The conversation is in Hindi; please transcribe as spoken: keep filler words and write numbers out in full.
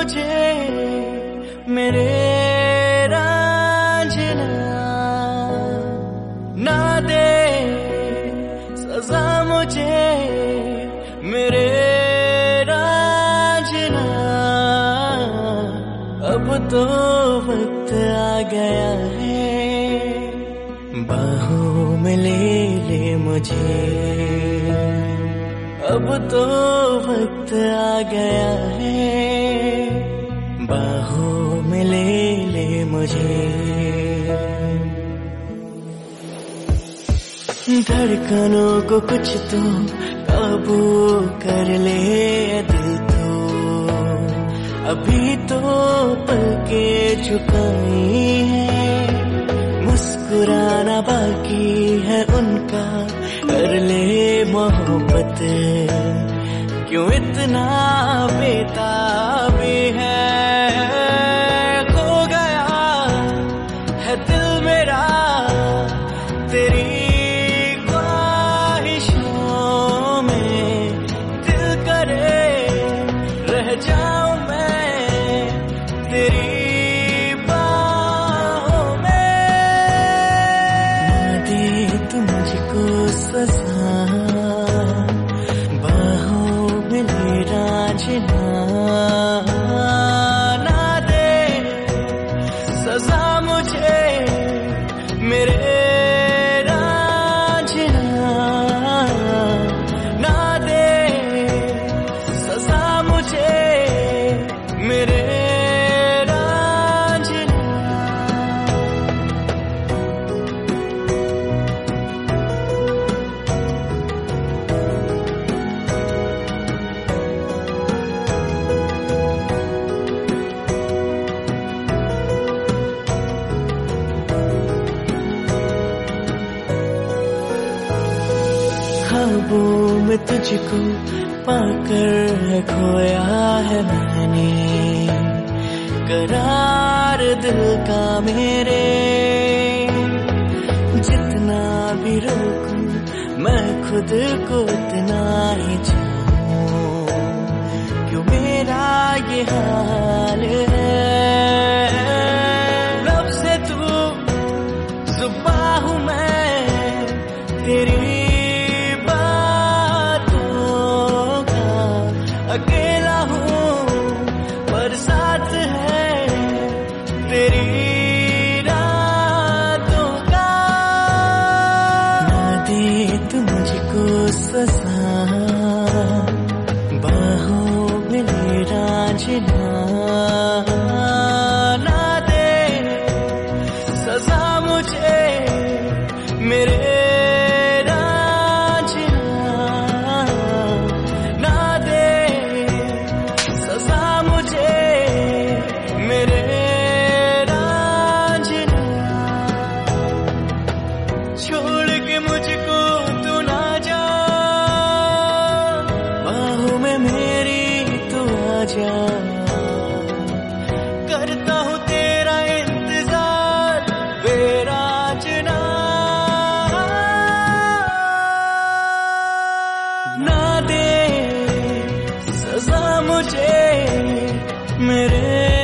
मुझे मेरे रांझना, ना दे सजा मुझे मेरे रांझना। अब तो वक्त आ गया है, बाहों में ले ले मुझे। अब तो वक्त आ गया है, बाहों में ले ले मुझे। धड़कनों को कुछ तो काबू कर ले दिल तो, अभी तो पलके झुकाई है। मुस्कुराना बाकी है उनका, कर ले मोहब्बत, क्यों इतना बेताबी है। खो गया है दिल मेरा तेरी ख्वाहिशों में, दिल करे रह जाऊं मैं तेरी बाहों में। ना दे तू मुझको सजा, बाहों में ले रांझना, ना दे सजा मुझे मेरे रांझना, ना दे सजा मुझे मेरे रांझना। ख्वाबों में तुझको पाकर खोया है मैंने, करार दिल का मेरे। जितना भी रोकूं मैं खुद को उतना ही चाहूं, क्यों मेरा ये हाल है। लब से तू जुबां हूं मैं तेरी, अकेला हूँ पर साथ है तेरी रातों का। ना दे तू मुझको सजा, बाहों में ले रांझना, ना दे सजा मुझे मेरे जा। करता हूँ तेरा इंतजार बेरांझना, ना दे सजा मुझे मेरे